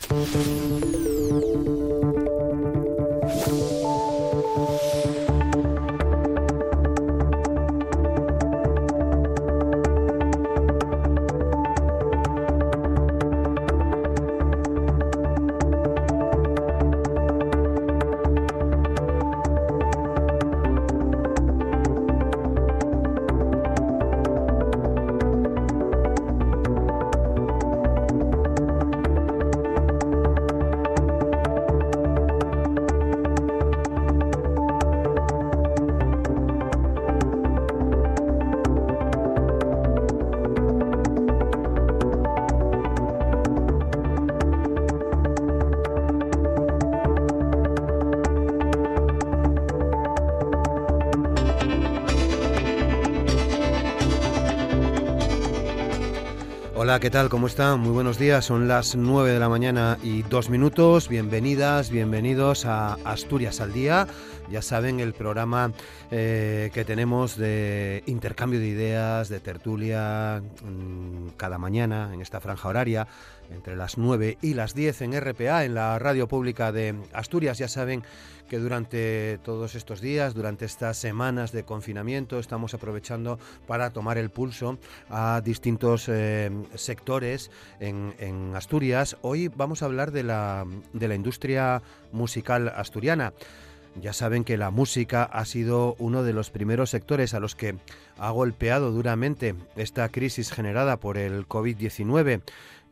Hola, ¿qué tal? ¿Cómo están? Muy buenos días, son las 9 de la mañana y 2 minutos. Bienvenidas, bienvenidos a Asturias al Día. Ya saben, el programa que tenemos de intercambio de ideas, de tertulia, cada mañana en esta franja horaria, entre las 9 y las 10 en RPA, en la radio pública de Asturias. Ya saben que durante todos estos días, durante estas semanas de confinamiento, estamos aprovechando para tomar el pulso a distintos sectores en Asturias. Hoy vamos a hablar de la industria musical asturiana. Ya saben que la música ha sido uno de los primeros sectores a los que ha golpeado duramente esta crisis generada por el COVID-19.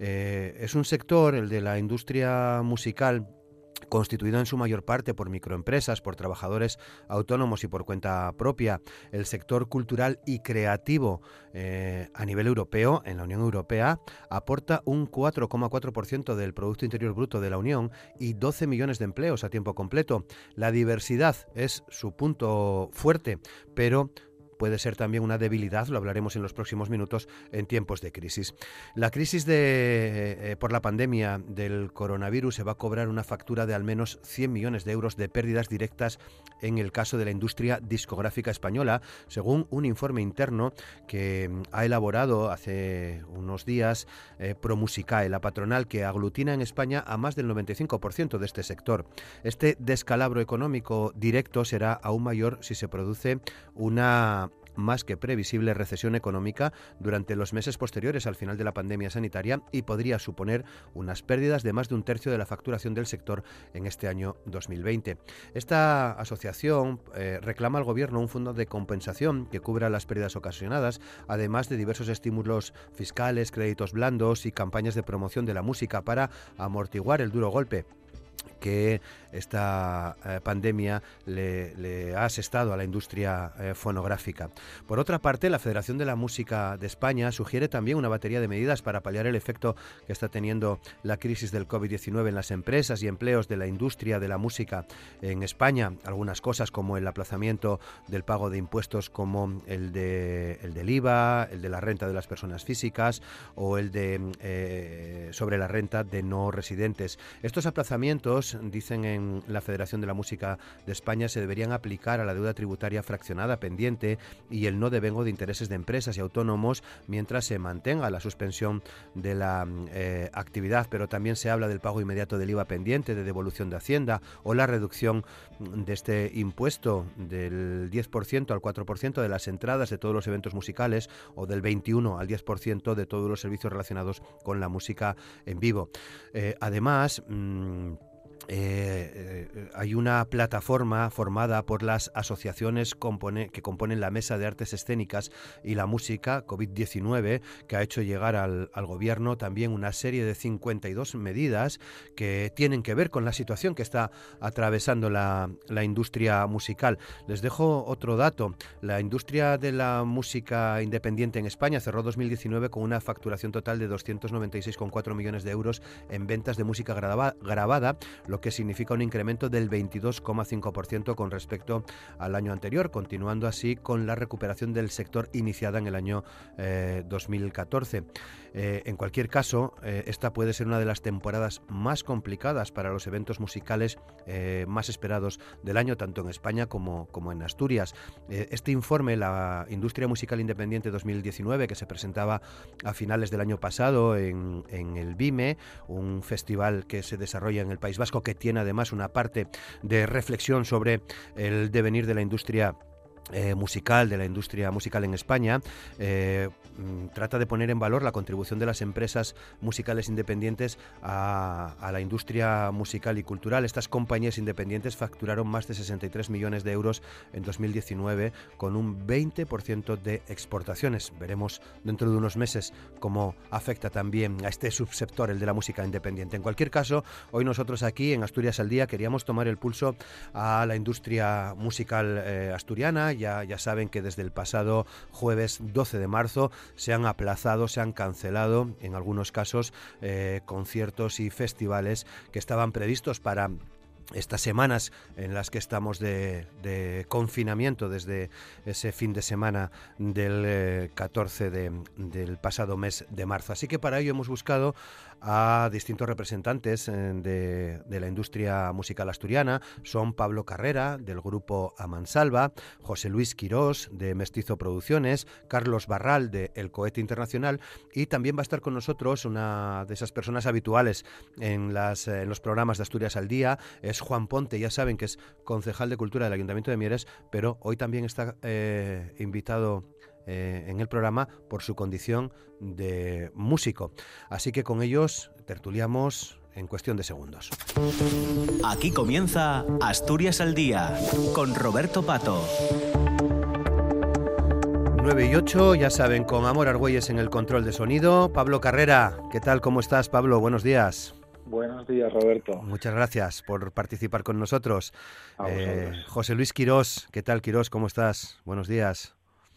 Es un sector, el de la industria musical, constituido en su mayor parte por microempresas, por trabajadores autónomos y por cuenta propia. El sector cultural y creativo a nivel europeo, en la Unión Europea, aporta un 4,4% del Producto Interior Bruto de la Unión y 12 millones de empleos a tiempo completo. La diversidad es su punto fuerte, pero puede ser también una debilidad, lo hablaremos en los próximos minutos, en tiempos de crisis. La crisis por la pandemia del coronavirus se va a cobrar una factura de al menos 100 millones de euros de pérdidas directas en el caso de la industria discográfica española, según un informe interno que ha elaborado hace unos días Promusicae, la patronal que aglutina en España a más del 95% de este sector. Este descalabro económico directo será aún mayor si se produce una más que previsible recesión económica durante los meses posteriores al final de la pandemia sanitaria y podría suponer unas pérdidas de más de un tercio de la facturación del sector en este año 2020. Esta asociación reclama al Gobierno un fondo de compensación que cubra las pérdidas ocasionadas, además de diversos estímulos fiscales, créditos blandos y campañas de promoción de la música para amortiguar el duro golpe que esta pandemia le ha asestado a la industria fonográfica. Por otra parte, la Federación de la Música de España sugiere también una batería de medidas para paliar el efecto que está teniendo la crisis del COVID-19 en las empresas y empleos de la industria de la música en España. Algunas cosas como el aplazamiento del pago de impuestos como el del IVA, el de la renta de las personas físicas o el de sobre la renta de no residentes. Estos aplazamientos, dicen en la Federación de la Música de España, se deberían aplicar a la deuda tributaria fraccionada pendiente y el no devengo de intereses de empresas y autónomos mientras se mantenga la suspensión de la actividad, pero también se habla del pago inmediato del IVA pendiente, de devolución de Hacienda o la reducción de este impuesto del 10% al 4% de las entradas de todos los eventos musicales o del 21 al 10% de todos los servicios relacionados con la música en vivo. Además, hay una plataforma formada por las asociaciones que componen la Mesa de Artes Escénicas y la Música COVID-19, que ha hecho llegar al Gobierno también una serie de 52 medidas que tienen que ver con la situación que está atravesando la industria musical. Les dejo otro dato. La industria de la música independiente en España cerró 2019 con una facturación total de 296,4 millones de euros en ventas de música grabada, lo lo que significa un incremento del 22,5% con respecto al año anterior, continuando así con la recuperación del sector iniciada en el año 2014. En cualquier caso, esta puede ser una de las temporadas más complicadas para los eventos musicales más esperados del año, tanto en España como en Asturias. Este informe, la Industria Musical Independiente 2019, que se presentaba a finales del año pasado en el BIME, un festival que se desarrolla en el País Vasco, que tiene además una parte de reflexión sobre el devenir de la industria musical, de la industria musical en España, trata de poner en valor la contribución de las empresas musicales independientes a la industria musical y cultural. Estas compañías independientes facturaron más de 63 millones de euros en 2019 con un 20% de exportaciones. Veremos dentro de unos meses cómo afecta también a este subsector, el de la música independiente. En cualquier caso, hoy nosotros aquí en Asturias al Día queríamos tomar el pulso a la industria musical asturiana. Ya saben que desde el pasado jueves 12 de marzo se han aplazado, se han cancelado en algunos casos conciertos y festivales que estaban previstos para estas semanas en las que estamos de confinamiento desde ese fin de semana del 14 del pasado mes de marzo. Así que para ello hemos buscado a distintos representantes de la industria musical asturiana. Son Pablo Carrera, del grupo Amansalva, José Luis Quirós, de Mestizo Producciones, Carlos Barral, de El Cohete Internacional, y también va a estar con nosotros una de esas personas habituales en los programas de Asturias al Día. Es Juan Ponte, ya saben que es concejal de Cultura del Ayuntamiento de Mieres, pero hoy también está invitado en el programa por su condición de músico. Así que con ellos tertuliamos en cuestión de segundos. Aquí comienza Asturias al Día con Roberto Pato. 9 y 8, ya saben, con Amor Argüelles en el control de sonido. Pablo Carrera, ¿qué tal? ¿Cómo estás, Pablo? Buenos días. Buenos días, Roberto. Muchas gracias por participar con nosotros. José Luis Quirós, ¿qué tal, Quirós? ¿Cómo estás? Buenos días.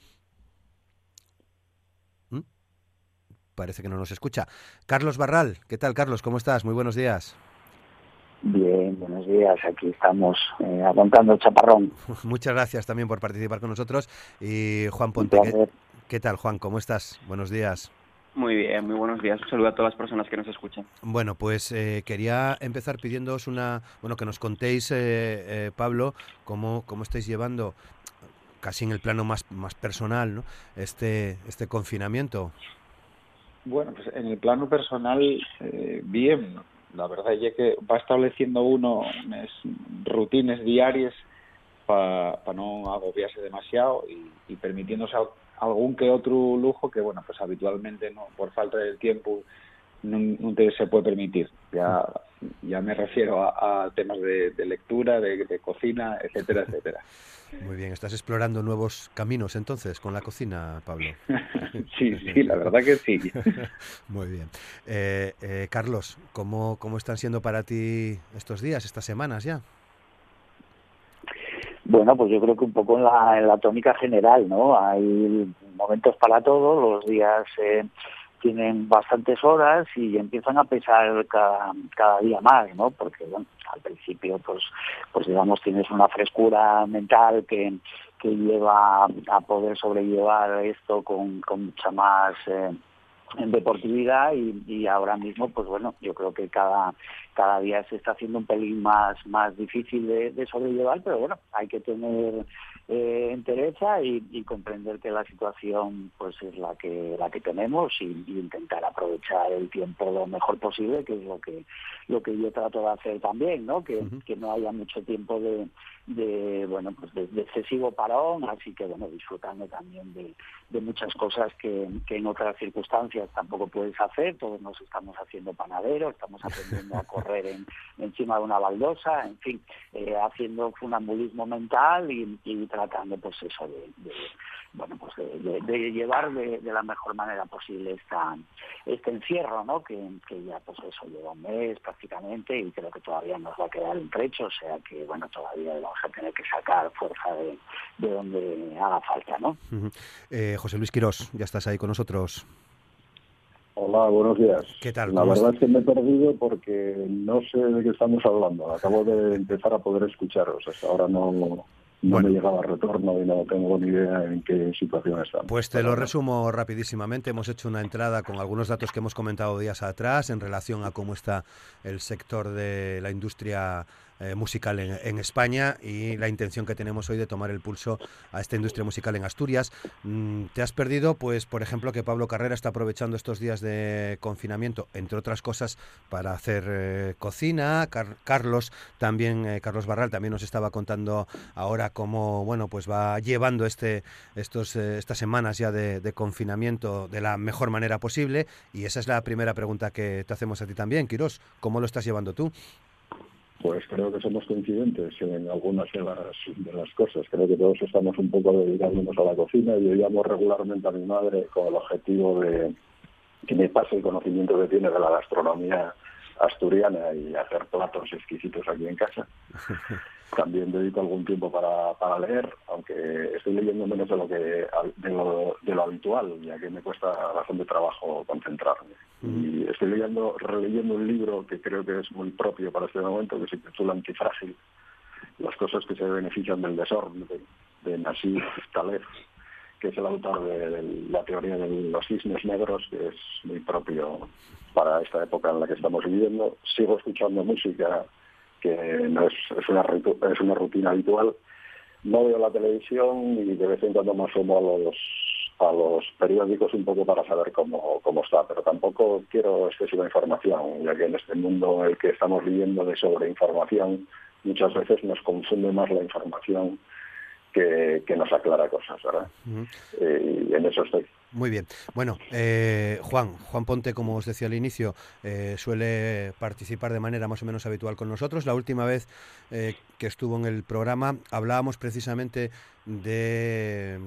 Parece que no nos escucha. Carlos Barral, ¿qué tal, Carlos? ¿Cómo estás? Muy buenos días. Bien, buenos días. Aquí estamos aguantando el chaparrón. Muchas gracias también por participar con nosotros. Y Juan Ponte, ¿qué tal, Juan? ¿Cómo estás? Buenos días. Muy bien, muy buenos días. Un saludo a todas las personas que nos escuchan. Bueno, pues quería empezar pidiéndoos que nos contéis, Pablo, cómo estáis llevando, casi en el plano más personal, ¿no?, este confinamiento. Bueno, pues en el plano personal, bien. La verdad es que va estableciendo uno unas rutinas diarias para no agobiarse demasiado y permitiéndose algún que otro lujo que, bueno, pues habitualmente no, por falta de tiempo no se puede permitir. Ya me refiero a temas de lectura, de cocina, etcétera, etcétera. Muy bien, estás explorando nuevos caminos entonces con la cocina, Pablo. Sí, la verdad que sí. Muy bien. Carlos, ¿cómo están siendo para ti estos días, estas semanas ya? Bueno, pues yo creo que un poco en la tónica general, ¿no? Hay momentos para todo, los días tienen bastantes horas y empiezan a pesar cada día más, ¿no? Porque, bueno, al principio, pues digamos, tienes una frescura mental que lleva a poder sobrellevar esto con mucha más en deportividad y ahora mismo, pues bueno, yo creo que cada día se está haciendo un pelín más difícil de sobrellevar, pero bueno, hay que tener entereza y comprender que la situación pues es la que tenemos y intentar aprovechar el tiempo lo mejor posible, que es lo que yo trato de hacer también, ¿no? Que no haya mucho tiempo de excesivo parón, así que bueno, disfrutando también de muchas cosas que en otras circunstancias tampoco puedes hacer. Todos nos estamos haciendo panaderos, estamos aprendiendo a correr encima de una baldosa, en fin, haciendo funambulismo mental y tratando pues eso de llevar de la mejor manera posible este encierro, ¿no? Que ya pues eso lleva un mes prácticamente y creo que todavía nos va a quedar un trecho, o sea que bueno, todavía vamos a tener que sacar fuerza de donde haga falta, ¿no? José Luis Quirós, ya estás ahí con nosotros. Hola, buenos días. ¿Qué tal? La verdad es que me he perdido porque no sé de qué estamos hablando. Acabo de empezar a poder escucharos. Hasta ahora no me llegaba retorno y no tengo ni idea en qué situación estamos. Pues te lo resumo rapidísimamente. Hemos hecho una entrada con algunos datos que hemos comentado días atrás en relación a cómo está el sector de la industria musical en España y la intención que tenemos hoy de tomar el pulso a esta industria musical en Asturias. Te has perdido, pues, por ejemplo, que Pablo Carrera está aprovechando estos días de confinamiento, entre otras cosas, para hacer cocina. Carlos Barral también nos estaba contando ahora cómo, bueno, pues va llevando estas semanas ya de confinamiento de la mejor manera posible, y esa es la primera pregunta que te hacemos a ti también, Quirós. ¿Cómo lo estás llevando tú? Pues creo que somos coincidentes en algunas de las cosas. Creo que todos estamos un poco dedicándonos a la cocina y yo llamo regularmente a mi madre con el objetivo de que me pase el conocimiento que tiene de la gastronomía asturiana y hacer platos exquisitos aquí en casa. También dedico algún tiempo para leer, aunque estoy leyendo menos de lo habitual, ya que me cuesta bastante trabajo concentrarme. Y estoy releyendo un libro que creo que es muy propio para este momento, que se titula Antifrágil, las cosas que se benefician del desorden, de Nassim Taleb, que es el autor de la teoría de los cisnes negros, que es muy propio para esta época en la que estamos viviendo. Sigo escuchando música, que no es una rutina habitual. No veo la televisión y de vez en cuando me asomo a los periódicos un poco para saber cómo está, pero tampoco quiero excesiva información, ya que en este mundo en el que estamos viviendo de sobreinformación, muchas veces nos confunde más la información que nos aclara cosas, ¿verdad? Y en eso estoy. Muy bien. Bueno, Juan Ponte, como os decía al inicio, suele participar de manera más o menos habitual con nosotros. La última vez que estuvo en el programa hablábamos precisamente del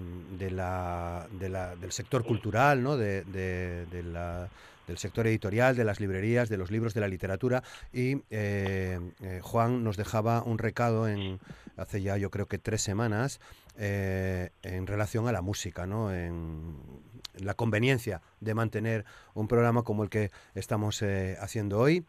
sector cultural, ¿no? Del sector editorial, de las librerías, de los libros, de la literatura, y Juan nos dejaba un recado hace ya yo creo que 3 semanas en relación a la música, ¿no? En la conveniencia de mantener un programa como el que estamos haciendo hoy.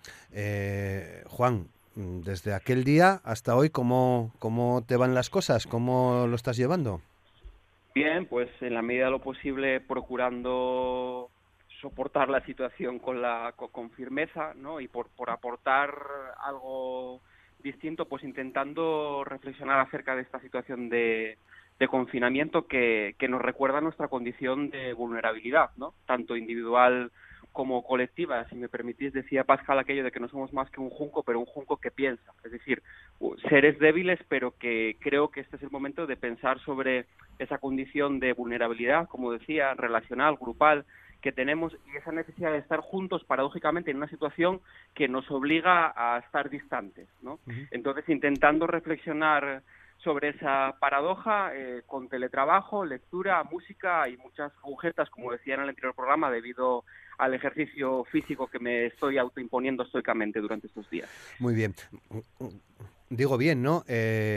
Juan, desde aquel día hasta hoy, ¿cómo te van las cosas? ¿Cómo lo estás llevando? Bien, pues en la medida de lo posible procurando soportar la situación con firmeza, ¿no? Y por aportar algo distinto, pues intentando reflexionar acerca de esta situación de confinamiento que nos recuerda nuestra condición de vulnerabilidad, ¿no? Tanto individual como colectiva. Si me permitís, decía Pascal aquello de que no somos más que un junco, pero un junco que piensa. Es decir, seres débiles, pero que creo que este es el momento de pensar sobre esa condición de vulnerabilidad, como decía, relacional, grupal, que tenemos, y esa necesidad de estar juntos, paradójicamente, en una situación que nos obliga a estar distantes, ¿no? Entonces, intentando reflexionar sobre esa paradoja, con teletrabajo, lectura, música y muchas agujetas, como decía en el anterior programa, debido al ejercicio físico que me estoy autoimponiendo estoicamente durante estos días. Muy bien. Digo bien, ¿no?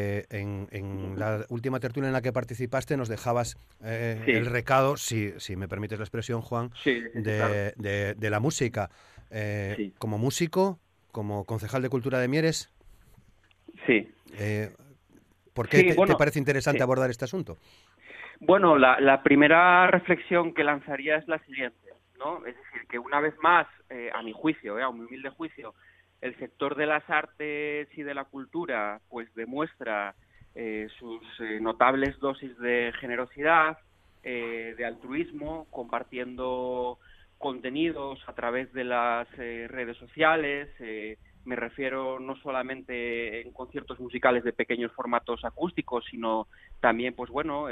En la última tertulia en la que participaste nos dejabas sí, el recado, si me permites la expresión, Juan, sí, claro, de la música. Sí. Como músico, como concejal de Cultura de Mieres. Sí. ¿Por qué te parece interesante abordar este asunto? Bueno, la primera reflexión que lanzaría es la siguiente, ¿no? Es decir, que una vez más, a mi juicio, a mi humilde juicio, el sector de las artes y de la cultura pues demuestra sus notables dosis de generosidad, de altruismo, compartiendo contenidos a través de las redes sociales. Me refiero no solamente en conciertos musicales de pequeños formatos acústicos, sino también, pues bueno,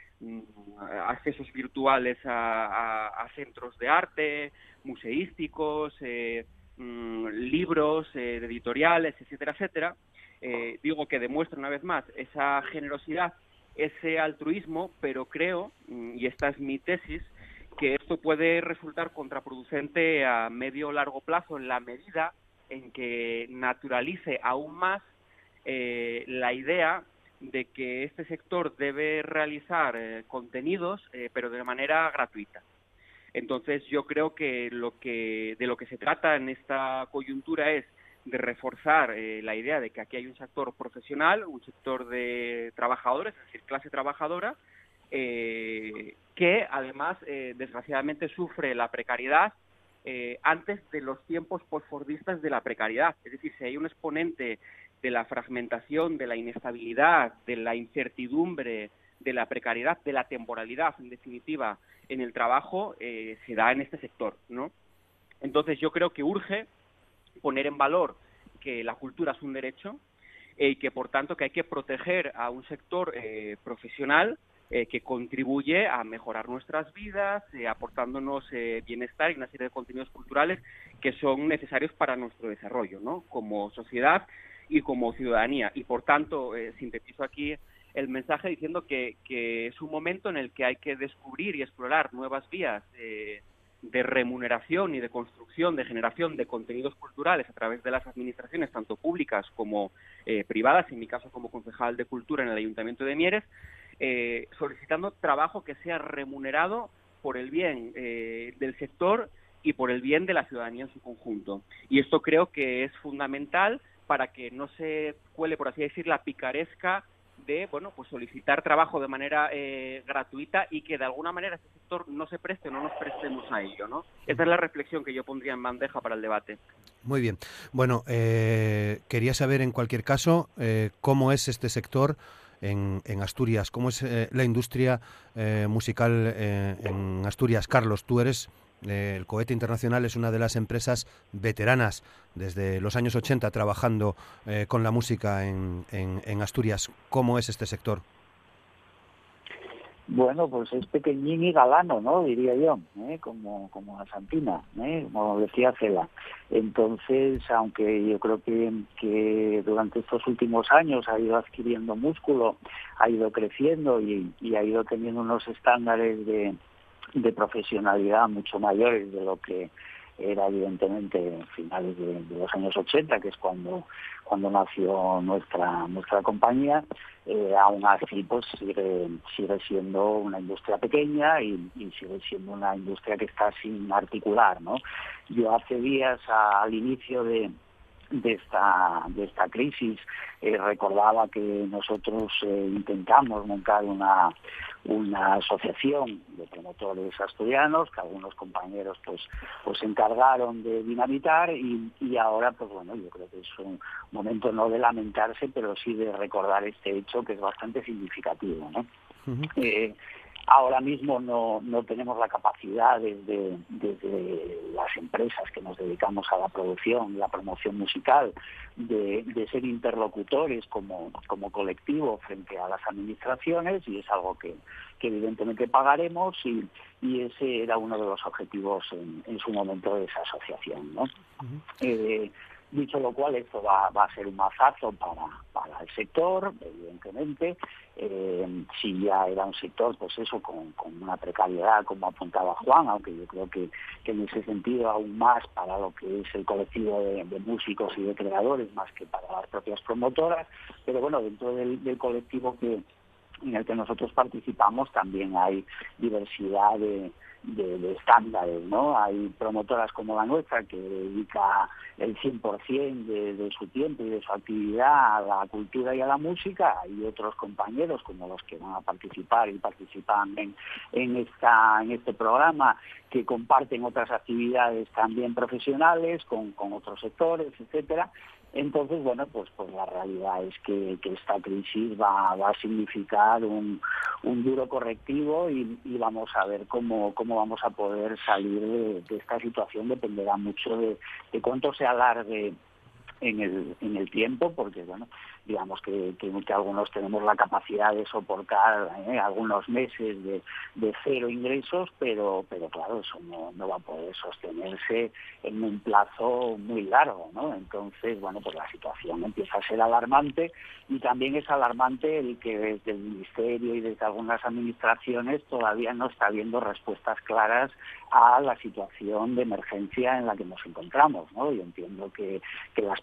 accesos virtuales a centros de arte, museísticos, libros, editoriales, etcétera, etcétera. Digo que demuestra una vez más esa generosidad, ese altruismo, pero creo, y esta es mi tesis, que esto puede resultar contraproducente a medio o largo plazo en la medida en que naturalice aún más la idea de que este sector debe realizar contenidos, pero de manera gratuita. Entonces yo creo que de lo que se trata en esta coyuntura es de reforzar la idea de que aquí hay un sector profesional, un sector de trabajadores, es decir, clase trabajadora, que además desgraciadamente sufre la precariedad antes de los tiempos posfordistas de la precariedad. Es decir, si hay un exponente de la fragmentación, de la inestabilidad, de la incertidumbre, de la precariedad, de la temporalidad, en definitiva, en el trabajo, se da en este sector, ¿no? Entonces yo creo que urge poner en valor que la cultura es un derecho y que, por tanto, que hay que proteger a un sector profesional que contribuye a mejorar nuestras vidas, aportándonos bienestar y una serie de contenidos culturales que son necesarios para nuestro desarrollo, ¿no? Como sociedad y como ciudadanía. Y, por tanto, sintetizo aquí el mensaje diciendo que es un momento en el que hay que descubrir y explorar nuevas vías de remuneración y de construcción, de generación de contenidos culturales a través de las administraciones, tanto públicas como privadas, en mi caso como concejal de Cultura en el Ayuntamiento de Mieres, solicitando trabajo que sea remunerado por el bien del sector y por el bien de la ciudadanía en su conjunto. Y esto creo que es fundamental para que no se cuele, por así decir, la picaresca de, bueno, pues solicitar trabajo de manera gratuita y que de alguna manera este sector no se preste o no nos prestemos a ello, ¿no? Esa es la reflexión que yo pondría en bandeja para el debate. Muy bien. Bueno, quería saber en cualquier caso cómo es este sector en Asturias, cómo es la industria musical en Asturias. Carlos, tú eres... el Cohete Internacional es una de las empresas veteranas desde los años 80 trabajando con la música en Asturias. ¿Cómo es este sector? Bueno, pues es pequeñín y galano, ¿no? Diría yo, como la Santina, como decía Cela. Entonces, aunque yo creo que durante estos últimos años ha ido adquiriendo músculo, ha ido creciendo y ha ido teniendo unos estándares de profesionalidad mucho mayores de lo que era evidentemente en finales de los años 80, que es cuando nació nuestra compañía, aún así pues sigue siendo una industria pequeña y sigue siendo una industria que está sin articular, ¿no? Yo hace días, al inicio de esta crisis, recordaba que nosotros intentamos montar una asociación de promotores asturianos, que algunos compañeros pues se encargaron de dinamitar y ahora pues bueno, yo creo que es un momento no de lamentarse, pero sí de recordar este hecho que es bastante significativo, ¿no? Uh-huh. Ahora mismo no tenemos la capacidad desde las empresas que nos dedicamos a la producción y la promoción musical de ser interlocutores como colectivo frente a las administraciones, y es algo que evidentemente pagaremos y ese era uno de los objetivos en su momento de esa asociación, ¿no? Uh-huh. Dicho lo cual, esto va a ser un mazazo para el sector, evidentemente. Si ya era un sector, pues eso, con una precariedad, como apuntaba Juan, aunque yo creo que en ese sentido aún más para lo que es el colectivo de músicos y de creadores, más que para las propias promotoras. Pero bueno, dentro del colectivo en el que nosotros participamos también hay diversidad de estándares, ¿no? Hay promotoras como la nuestra que dedica el 100% de su tiempo y de su actividad a la cultura y a la música. Hay otros compañeros como los que van a participar y participan en este programa, que comparten otras actividades también profesionales con otros sectores, etcétera. Entonces, bueno, pues la realidad es que esta crisis va a significar un duro correctivo y vamos a ver cómo vamos a poder salir de esta situación. Dependerá mucho de cuánto se alargue en el tiempo, porque bueno, digamos que algunos tenemos la capacidad de soportar algunos meses de cero ingresos, pero claro, eso no va a poder sostenerse en un plazo muy largo, ¿no? Entonces, bueno, pues la situación empieza a ser alarmante, y también es alarmante el que desde el Ministerio y desde algunas administraciones todavía no está habiendo respuestas claras a la situación de emergencia en la que nos encontramos, ¿no? Yo entiendo que las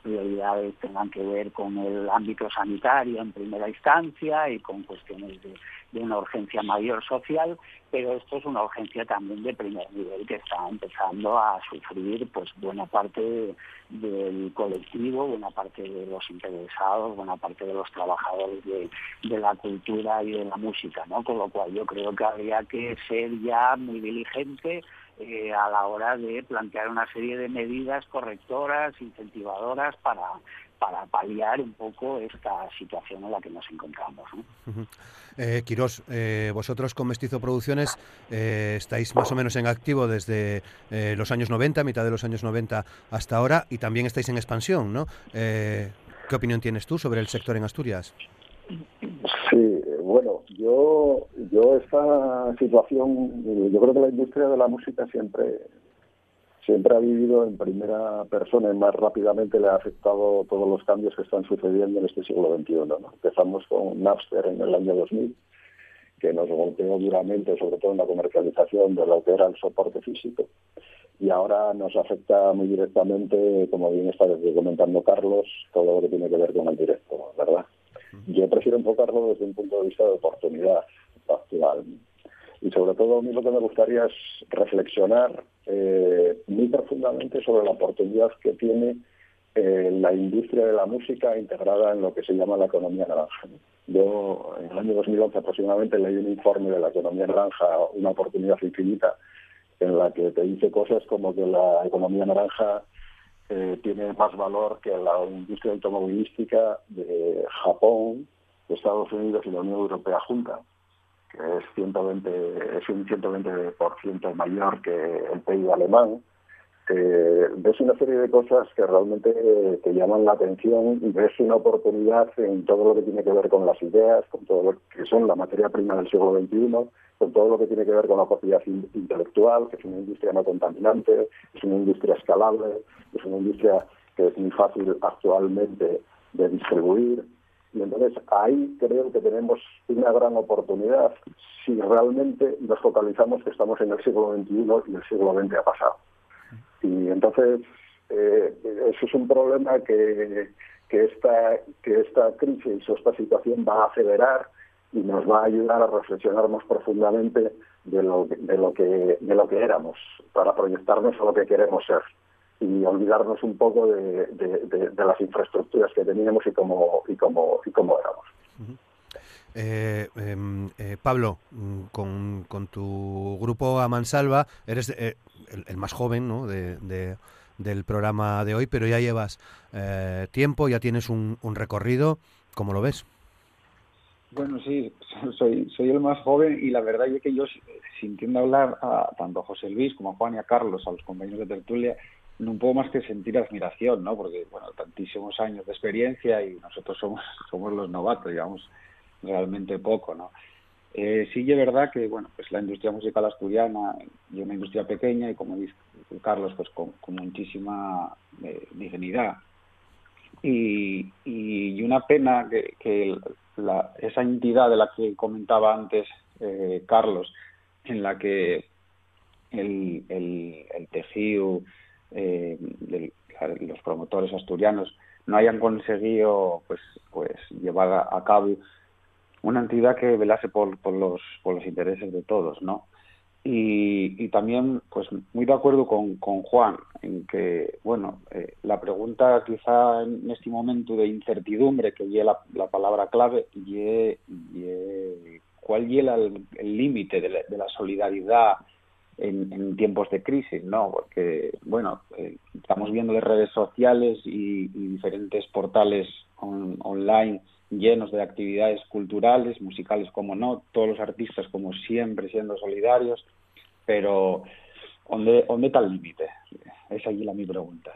prioridades tengan que ver con el ámbito sanitario en primera instancia y con cuestiones de una urgencia mayor social, pero esto es una urgencia también de primer nivel que está empezando a sufrir pues buena parte del colectivo, buena parte de los interesados, buena parte de los trabajadores de la cultura y de la música, ¿no? Con lo cual yo creo que habría que ser ya muy diligente a la hora de plantear una serie de medidas correctoras, incentivadoras para paliar un poco esta situación en la que nos encontramos, ¿no? Quirós, vosotros con Mestizo Producciones estáis más o menos en activo desde los años 90, mitad de los años 90 hasta ahora, y también estáis en expansión, ¿no? ¿Qué opinión tienes tú sobre el sector en Asturias? Sí, bueno, yo esta situación, yo creo que la industria de la música siempre ha vivido en primera persona y más rápidamente le ha afectado todos los cambios que están sucediendo en este siglo XXI, ¿no? Empezamos con Napster en el año 2000, que nos golpeó duramente, sobre todo en la comercialización de lo que era el soporte físico, y ahora nos afecta muy directamente, como bien está comentando Carlos, todo lo que tiene que ver con el directo, ¿verdad? Yo prefiero enfocarlo desde un punto de vista de oportunidad actual. Y sobre todo a mí lo que me gustaría es reflexionar muy profundamente sobre la oportunidad que tiene la industria de la música integrada en lo que se llama la economía naranja. Yo en el año 2011 aproximadamente leí un informe de la economía naranja, Una oportunidad infinita, en la que te dice cosas como que la economía naranja tiene más valor que la industria automovilística de Japón, de Estados Unidos y la Unión Europea junta, que es un 120% mayor que el PIB alemán. Ves una serie de cosas que realmente te llaman la atención y ves una oportunidad en todo lo que tiene que ver con las ideas, con todo lo que son la materia prima del siglo XXI, con todo lo que tiene que ver con la propiedad intelectual, que es una industria no contaminante, es una industria escalable, es una industria que es muy fácil actualmente de distribuir. Y entonces ahí creo que tenemos una gran oportunidad si realmente nos focalizamos que estamos en el siglo XXI y el siglo XX ha pasado. Y entonces eso es un problema que esta crisis o esta situación va a acelerar y nos va a ayudar a reflexionar más profundamente de lo que éramos, para proyectarnos a lo que queremos ser y olvidarnos un poco de las infraestructuras que teníamos y cómo éramos. Pablo, con tu grupo A Mansalva eres el más joven, ¿no? del programa de hoy, pero ya llevas tiempo, ya tienes un recorrido. ¿Cómo lo ves? Bueno, sí, soy el más joven y la verdad es que yo, sintiendo hablar tanto a José Luis como a Juan y a Carlos, a los compañeros de tertulia, no puedo más que sentir admiración, ¿no? Porque, bueno, tantísimos años de experiencia y nosotros somos los novatos, digamos, realmente poco, ¿no? Sí es verdad que, bueno, pues la industria musical asturiana es una industria pequeña y, como dice Carlos, pues con muchísima dignidad. Y una pena que esa entidad de la que comentaba antes Carlos, en la que el tejido los promotores asturianos no hayan conseguido pues llevar a cabo una entidad que velase por los intereses de todos, ¿no? Y también, pues muy de acuerdo con Juan en que, bueno, la pregunta quizá en este momento de incertidumbre, que lleva la palabra clave, ¿cuál lleva el límite de la solidaridad en tiempos de crisis, ¿no? Porque, bueno, estamos viendo de redes sociales y diferentes portales online llenos de actividades culturales, musicales como no, todos los artistas como siempre siendo solidarios, pero ¿dónde está el límite? Es allí mi pregunta.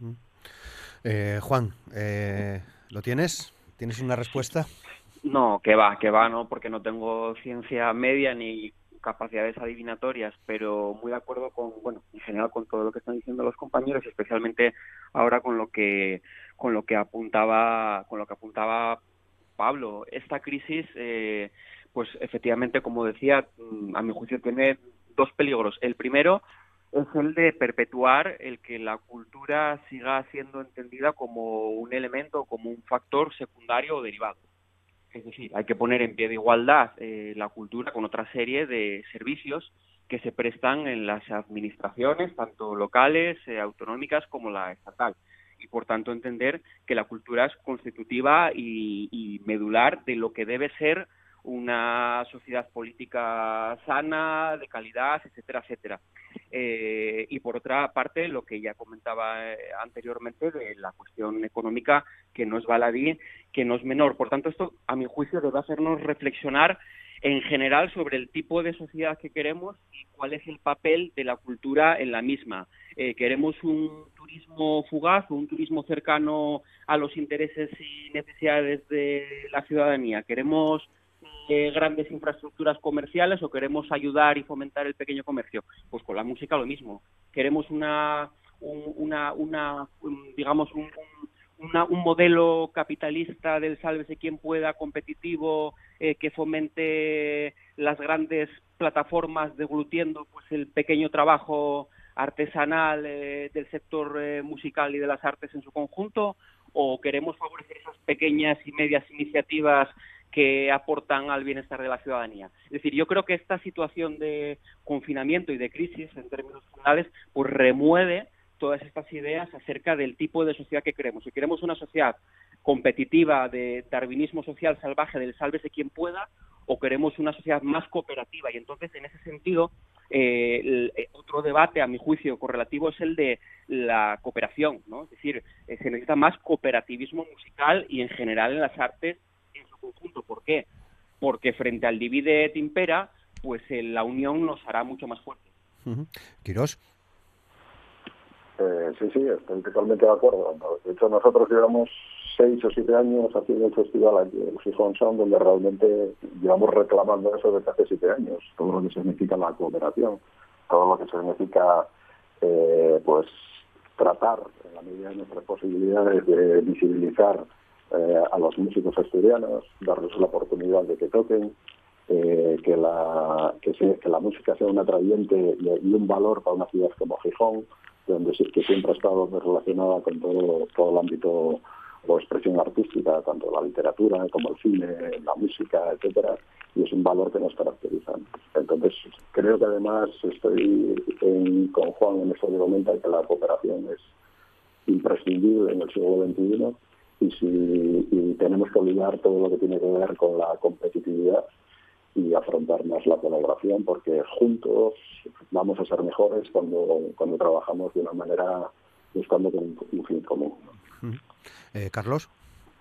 Juan, ¿lo tienes? ¿Tienes una respuesta? No, que va, no, porque no tengo ciencia media ni capacidades adivinatorias, pero muy de acuerdo en general con todo lo que están diciendo los compañeros, y especialmente ahora con lo que apuntaba Pablo. Esta crisis, pues efectivamente, como decía, a mi juicio tiene dos peligros. El primero, es el de perpetuar el que la cultura siga siendo entendida como un elemento, como un factor secundario o derivado. Es decir, hay que poner en pie de igualdad la cultura con otra serie de servicios que se prestan en las administraciones, tanto locales, autonómicas, como la estatal. Y, por tanto, entender que la cultura es constitutiva y medular de lo que debe ser una sociedad política sana, de calidad, etcétera, etcétera. Y, por otra parte, lo que ya comentaba anteriormente de la cuestión económica, que no es baladí, que no es menor. Por tanto, esto, a mi juicio, debe hacernos reflexionar en general sobre el tipo de sociedad que queremos y cuál es el papel de la cultura en la misma. ¿Queremos un turismo fugaz o un turismo cercano a los intereses y necesidades de la ciudadanía? ¿Queremos grandes infraestructuras comerciales o queremos ayudar y fomentar el pequeño comercio? Pues con la música lo mismo. ¿Queremos un modelo capitalista del sálvese quien pueda, competitivo, que fomente las grandes plataformas deglutiendo pues el pequeño trabajo artesanal del sector musical y de las artes en su conjunto? ¿O queremos favorecer esas pequeñas y medias iniciativas que aportan al bienestar de la ciudadanía? Es decir, yo creo que esta situación de confinamiento y de crisis en términos generales pues remueve todas estas ideas acerca del tipo de sociedad que queremos. Si queremos una sociedad competitiva de darwinismo social salvaje del sálvese quien pueda, o queremos una sociedad más cooperativa. Y entonces, en ese sentido, otro debate, a mi juicio, correlativo es el de la cooperación, ¿no? Es decir, se necesita más cooperativismo musical y en general en las artes en su conjunto. ¿Por qué? Porque frente al divide et impera, pues la unión nos hará mucho más fuertes. Quirós. Sí, estoy totalmente de acuerdo. De hecho, nosotros llevamos 6 o 7 años haciendo el festival aquí en Gijón Sound, donde realmente llevamos reclamando eso desde hace 7 años. Todo lo que significa la cooperación, todo lo que significa pues tratar, en la medida de nuestras posibilidades, de visibilizar a los músicos asturianos, darles la oportunidad de que toquen, que la música sea un atrayente y un valor para una ciudad como Gijón, donde que siempre ha estado relacionada con todo el ámbito o expresión artística, tanto la literatura como el cine, la música, etcétera, y es un valor que nos caracteriza. Entonces, creo que además estoy con Juan en esto de comentar que la cooperación es imprescindible en el siglo XXI y tenemos que olvidar todo lo que tiene que ver con la competitividad y afrontar más la colaboración, porque juntos vamos a ser mejores cuando trabajamos de una manera buscando un fin común. Carlos.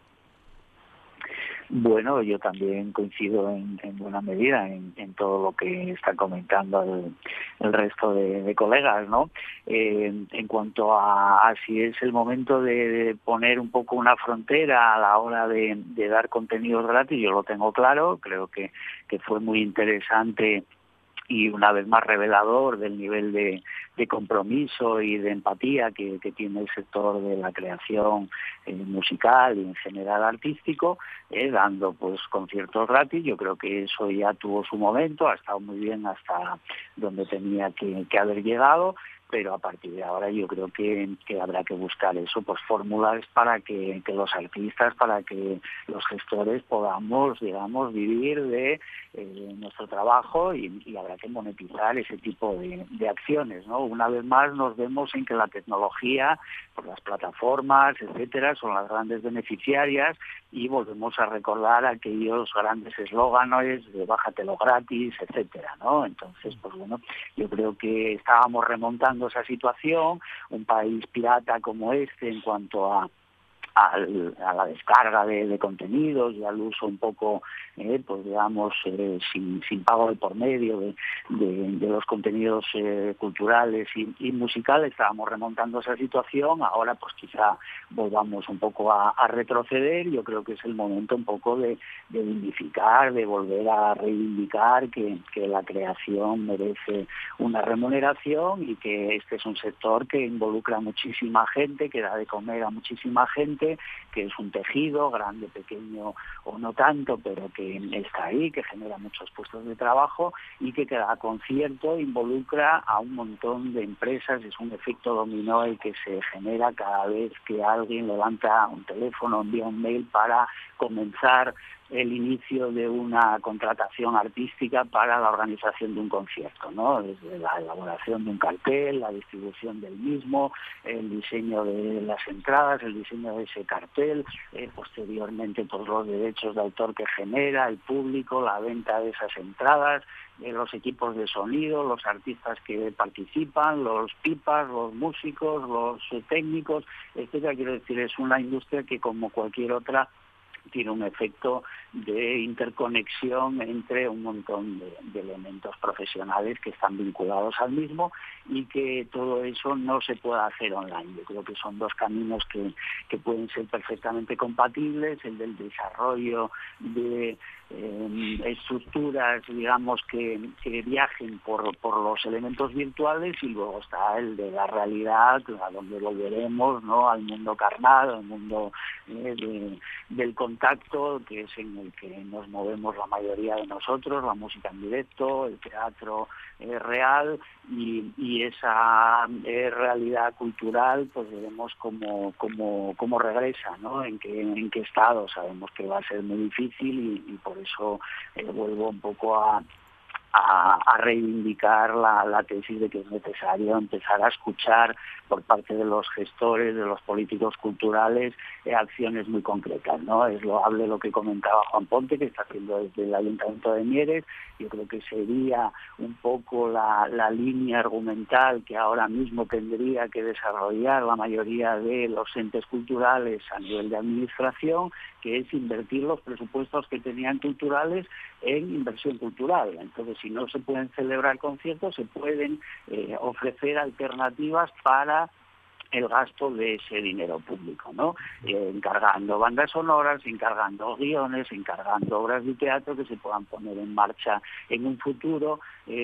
Bueno, yo también coincido en buena medida en todo lo que está comentando el resto de colegas, ¿no? En cuanto a si es el momento de poner un poco una frontera a la hora de dar contenidos gratis, yo lo tengo claro. Creo que fue muy interesante y una vez más revelador del nivel de compromiso y de empatía que tiene el sector de la creación musical y en general artístico, dando pues conciertos gratis. Yo creo que eso ya tuvo su momento, ha estado muy bien hasta donde tenía que haber llegado, pero a partir de ahora yo creo que habrá que buscar eso, pues fórmulas para que los artistas, para que los gestores podamos, digamos, vivir de nuestro trabajo y habrá que monetizar ese tipo de acciones, ¿no? Una vez más nos vemos en que la tecnología, pues las plataformas, etcétera, son las grandes beneficiarias y volvemos a recordar aquellos grandes eslóganes de bájatelo gratis, etcétera, ¿no? Entonces, pues bueno, yo creo que estábamos remontando esa situación, un país pirata como este en cuanto a la descarga de contenidos y al uso un poco, pues digamos, sin pago de por medio de los contenidos culturales y musicales. Estábamos remontando esa situación, ahora pues quizá volvamos un poco a retroceder. Yo creo que es el momento un poco de dignificar, de volver a reivindicar que la creación merece una remuneración y que este es un sector que involucra a muchísima gente, que da de comer a muchísima gente evidente, que es un tejido, grande, pequeño o no tanto, pero que está ahí, que genera muchos puestos de trabajo y que cada concierto involucra a un montón de empresas. Es un efecto dominó el que se genera cada vez que alguien levanta un teléfono, envía un mail para comenzar el inicio de una contratación artística para la organización de un concierto, ¿no? Desde la elaboración de un cartel, la distribución del mismo, el diseño de las entradas, el diseño de ese cartel, posteriormente todos los derechos de autor que genera, el público, la venta de esas entradas, los equipos de sonido, los artistas que participan, los pipas, los músicos, los técnicos, etcétera. Quiero decir, es una industria que, como cualquier otra, tiene un efecto de interconexión entre un montón de elementos profesionales que están vinculados al mismo, y que todo eso no se puede hacer online. Yo creo que son dos caminos que pueden ser perfectamente compatibles: el del desarrollo de estructuras, digamos, que viajen por los elementos virtuales, y luego está el de la realidad, a donde volveremos, ¿no?, al mundo carnal, al mundo del contacto, que es en el que nos movemos la mayoría de nosotros, la música en directo, el teatro real, y esa realidad cultural, pues veremos cómo regresa, ¿no?, en qué estado. Sabemos que va a ser muy difícil, y por eso vuelvo un poco a reivindicar la tesis de que es necesario empezar a escuchar por parte de los gestores, de los políticos culturales, acciones muy concretas, ¿no? Es loable lo que comentaba Juan Ponte, que está haciendo desde el Ayuntamiento de Mieres. Yo creo que sería un poco la línea argumental que ahora mismo tendría que desarrollar la mayoría de los entes culturales a nivel de administración, que es invertir los presupuestos que tenían culturales en inversión cultural. Entonces, si no se pueden celebrar conciertos, se pueden ofrecer alternativas para el gasto de ese dinero público, ¿no? Encargando bandas sonoras, encargando guiones, encargando obras de teatro que se puedan poner en marcha en un futuro,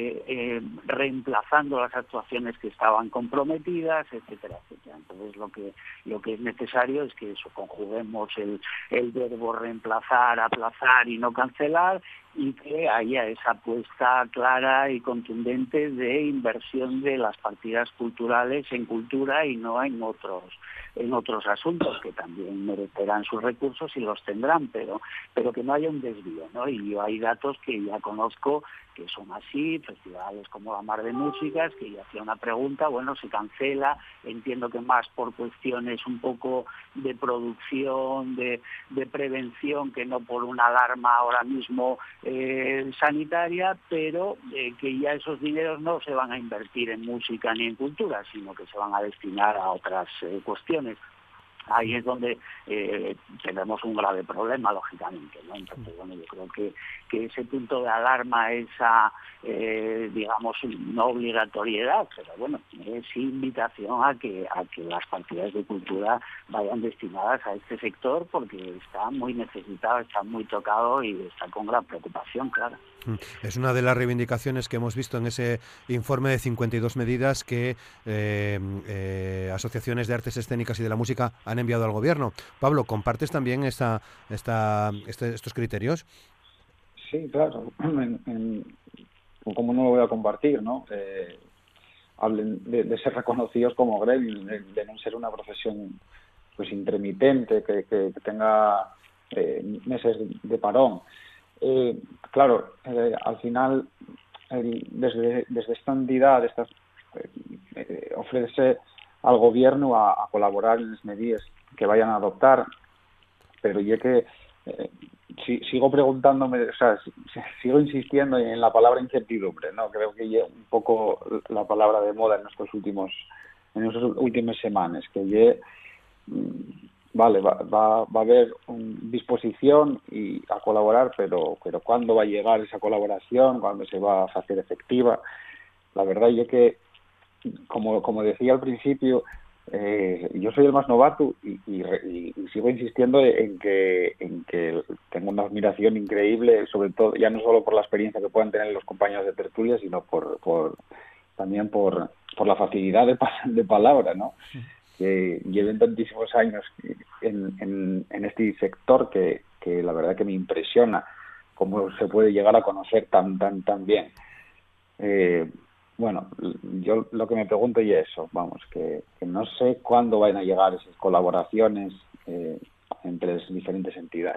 reemplazando las actuaciones que estaban comprometidas, etcétera, etcétera. Entonces, lo que es necesario es que eso, conjuguemos el verbo reemplazar, aplazar y no cancelar, y que haya esa apuesta clara y contundente de inversión de las partidas culturales en cultura y no en otros asuntos, que también merecerán sus recursos y los tendrán, pero que no haya un desvío, ¿no? Y yo hay datos que ya conozco que son así, festivales como la Mar de Músicas, que ya hacía una pregunta, bueno, se cancela, entiendo que más por cuestiones un poco de producción, de prevención, que no por una alarma ahora mismo sanitaria, pero que ya esos dineros no se van a invertir en música ni en cultura, sino que se van a destinar a otras cuestiones. Ahí es donde tenemos un grave problema, lógicamente, ¿no? Entonces, bueno, yo creo que ese punto de alarma, esa, digamos, no obligatoriedad, pero bueno, es invitación a que las partidas de cultura vayan destinadas a este sector, porque está muy necesitado, está muy tocado y está con gran preocupación, claro. Es una de las reivindicaciones que hemos visto en ese informe de 52 medidas que asociaciones de artes escénicas y de la música han enviado al Gobierno. Pablo, ¿compartes también estos criterios? Sí, claro. ¿Cómo no lo voy a compartir, no? Hablen de ser reconocidos como gremio, de no ser una profesión pues intermitente, que tenga meses de parón. Claro, al final, desde esta entidad ofrece al Gobierno a colaborar en las medidas que vayan a adoptar, pero yo que sigo preguntándome, o sea, sigo insistiendo en la palabra incertidumbre, ¿no? Creo que es un poco la palabra de moda en estas últimas semanas, que vale, va a haber disposición a colaborar, pero ¿cuándo va a llegar esa colaboración? ¿Cuándo se va a hacer efectiva? La verdad es que, como decía al principio, yo soy el más novato y sigo insistiendo en que tengo una admiración increíble, sobre todo, ya no solo por la experiencia que puedan tener los compañeros de tertulia, sino también por la facilidad de palabra, ¿no? que lleven tantísimos años en este sector que la verdad que me impresiona cómo se puede llegar a conocer tan bien. Bueno, yo lo que me pregunto y eso, vamos, que no sé cuándo van a llegar esas colaboraciones entre las diferentes entidades.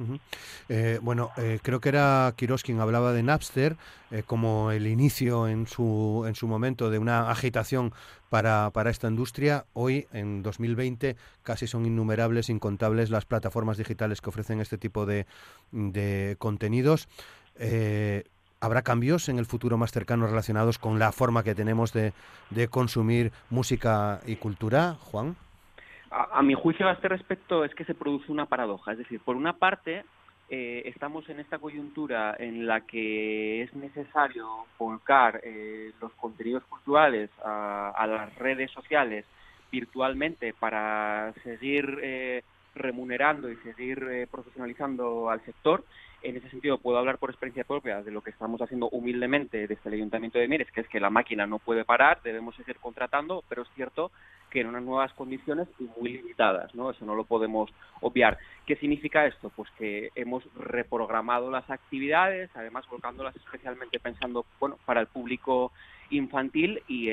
Creo que era Quirós quien hablaba de Napster como el inicio en su momento de una agitación para esta industria. Hoy, en 2020, casi son innumerables, incontables las plataformas digitales que ofrecen este tipo de contenidos. ¿Habrá cambios en el futuro más cercano relacionados con la forma que tenemos de consumir música y cultura, Juan? A mi juicio a este respecto es que se produce una paradoja. Es decir, por una parte, estamos en esta coyuntura en la que es necesario volcar los contenidos culturales a las redes sociales virtualmente para seguir remunerando y seguir profesionalizando al sector. En ese sentido, puedo hablar por experiencia propia de lo que estamos haciendo humildemente desde el Ayuntamiento de Mieres, que es que la máquina no puede parar, debemos seguir contratando, pero es cierto que en unas nuevas condiciones y muy limitadas, ¿no? Eso no lo podemos obviar. ¿Qué significa esto? Pues que hemos reprogramado las actividades, además volcándolas especialmente pensando, bueno, para el público infantil, y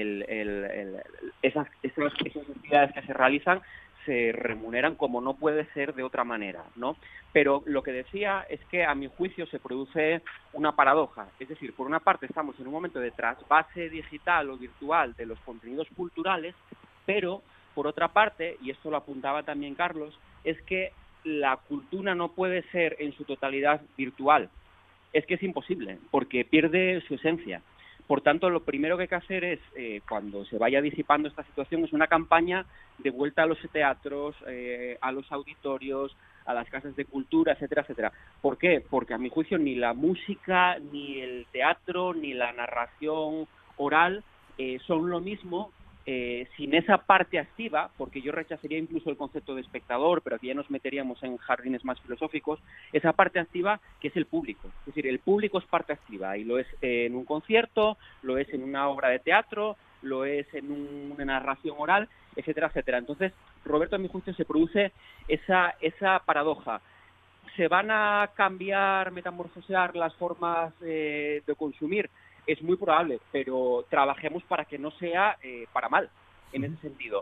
esas actividades que se realizan se remuneran como no puede ser de otra manera, ¿no? Pero lo que decía es que a mi juicio se produce una paradoja, es decir, por una parte estamos en un momento de trasvase digital o virtual de los contenidos culturales, pero por otra parte, y esto lo apuntaba también Carlos, es que la cultura no puede ser en su totalidad virtual, es que es imposible, porque pierde su esencia. Por tanto, lo primero que hay que hacer es, cuando se vaya disipando esta situación, es una campaña de vuelta a los teatros, a los auditorios, a las casas de cultura, etcétera, etcétera. ¿Por qué? Porque a mi juicio ni la música, ni el teatro, ni la narración oral son lo mismo sin esa parte activa, porque yo rechazaría incluso el concepto de espectador, pero aquí ya nos meteríamos en jardines más filosóficos, esa parte activa que es el público. Es decir, el público es parte activa y lo es en un concierto, lo es en una obra de teatro, lo es en una narración oral, etcétera, etcétera. Entonces, Roberto, a mi juicio, se produce esa paradoja. ¿Se van a cambiar, metamorfosear las formas de consumir? Es muy probable, pero trabajemos para que no sea para mal, en ese sentido.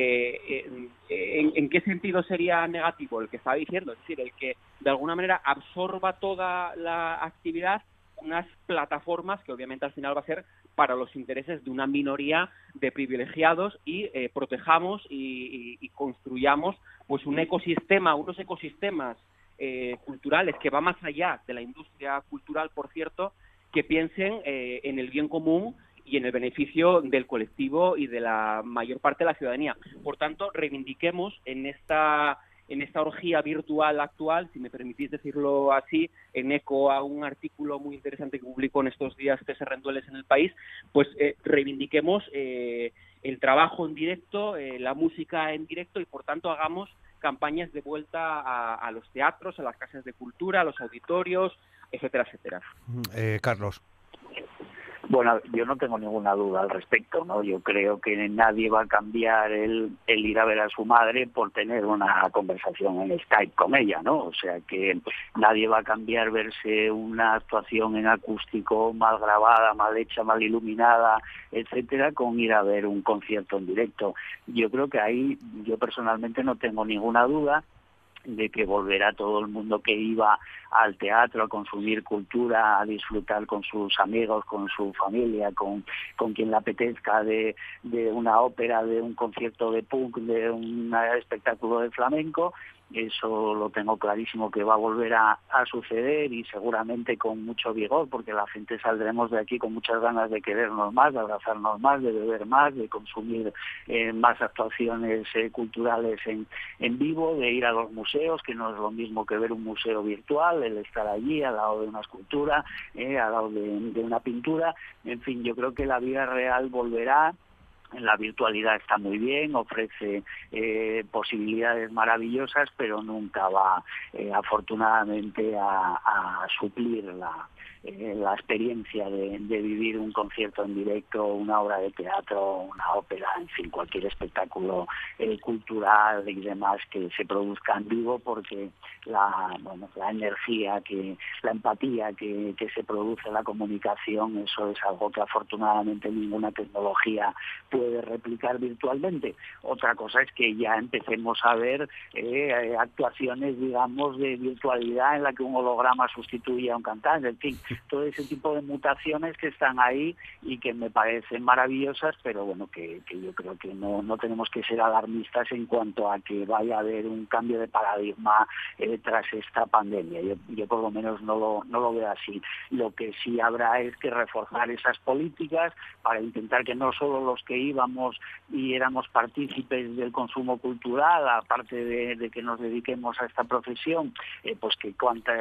¿En qué sentido sería negativo? El que estaba diciendo, es decir, el que de alguna manera absorba toda la actividad unas plataformas que obviamente al final va a ser para los intereses de una minoría de privilegiados y protejamos y construyamos pues unos ecosistemas culturales que va más allá de la industria cultural, por cierto, que piensen en el bien común y en el beneficio del colectivo y de la mayor parte de la ciudadanía. Por tanto, reivindiquemos en esta orgía virtual actual, si me permitís decirlo así, en eco a un artículo muy interesante que publicó en estos días César Rendueles en El País, pues reivindiquemos el trabajo en directo, la música en directo, y por tanto hagamos campañas de vuelta a los teatros, a las casas de cultura, a los auditorios, etcétera, etcétera. Carlos. Bueno, yo no tengo ninguna duda al respecto, ¿no? Yo creo que nadie va a cambiar el ir a ver a su madre por tener una conversación en Skype con ella, ¿no? O sea que nadie va a cambiar verse una actuación en acústico mal grabada, mal hecha, mal iluminada, etcétera, con ir a ver un concierto en directo. Yo creo que ahí yo personalmente no tengo ninguna duda de que volverá todo el mundo que iba al teatro a consumir cultura, a disfrutar con sus amigos, con su familia, con quien le apetezca, de una ópera, de un concierto de punk, de un espectáculo de flamenco. Eso lo tengo clarísimo que va a volver a suceder, y seguramente con mucho vigor, porque la gente saldremos de aquí con muchas ganas de querernos más, de abrazarnos más, de beber más, de consumir más actuaciones culturales en vivo, de ir a los museos, que no es lo mismo que ver un museo virtual, el estar allí al lado de una escultura, al lado de una pintura. En fin, yo creo que la vida real volverá la virtualidad está muy bien, ofrece posibilidades maravillosas, pero nunca va afortunadamente a suplir la experiencia de vivir un concierto en directo, una obra de teatro, una ópera, en fin, cualquier espectáculo cultural y demás que se produzca en vivo, porque la energía, la empatía que se produce en la comunicación, eso es algo que afortunadamente ninguna tecnología puede replicar virtualmente. Otra cosa es que ya empecemos a ver actuaciones, digamos, de virtualidad en la que un holograma sustituye a un cantante, en fin, todo ese tipo de mutaciones que están ahí y que me parecen maravillosas, pero bueno, que yo creo que no tenemos que ser alarmistas en cuanto a que vaya a haber un cambio de paradigma tras esta pandemia. Yo por lo menos no lo veo así. Lo que sí habrá es que reforzar esas políticas para intentar que no solo los que íbamos y éramos partícipes del consumo cultural, aparte de que nos dediquemos a esta profesión, pues que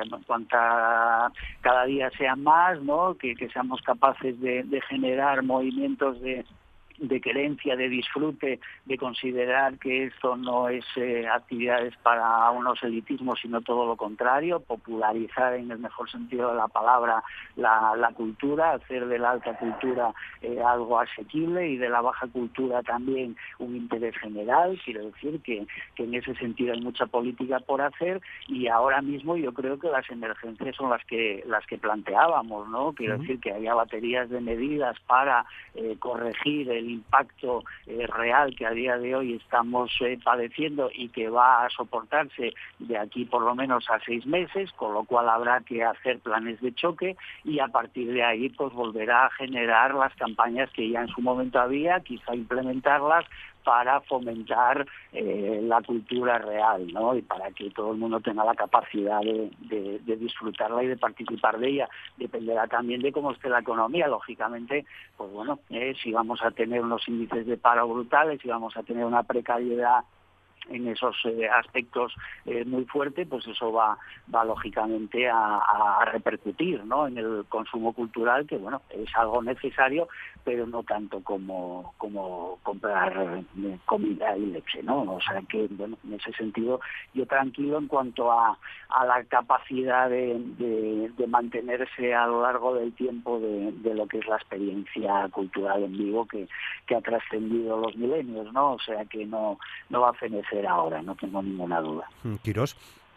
cada día sean más, ¿no? Que seamos capaces de generar movimientos de querencia, de disfrute, de considerar que esto no es actividades para unos elitismos, sino todo lo contrario, popularizar en el mejor sentido de la palabra la cultura, hacer de la alta cultura algo asequible y de la baja cultura también un interés general. Quiero decir que en ese sentido hay mucha política por hacer, y ahora mismo yo creo que las emergencias son las que planteábamos, ¿no? Quiero decir que haya baterías de medidas para corregir el impacto real que a día de hoy estamos padeciendo y que va a soportarse de aquí por lo menos a 6 meses, con lo cual habrá que hacer planes de choque y a partir de ahí pues volverá a generar las campañas que ya en su momento había, quizá implementarlas para fomentar la cultura real, ¿no? Y para que todo el mundo tenga la capacidad de disfrutarla y de participar de ella. Dependerá también de cómo esté la economía, lógicamente, pues bueno, si vamos a tener unos índices de paro brutales, si vamos a tener una precariedad en esos aspectos muy fuerte, pues eso va lógicamente a repercutir, ¿no? En el consumo cultural, que bueno, es algo necesario, pero no tanto como comprar comida y leche, ¿no? O sea que, bueno, en ese sentido yo tranquilo en cuanto a la capacidad de mantenerse a lo largo del tiempo de lo que es la experiencia cultural en vivo que ha trascendido los milenios, ¿no? O sea que no va a fenecer ahora, no tengo ninguna duda. Quirós.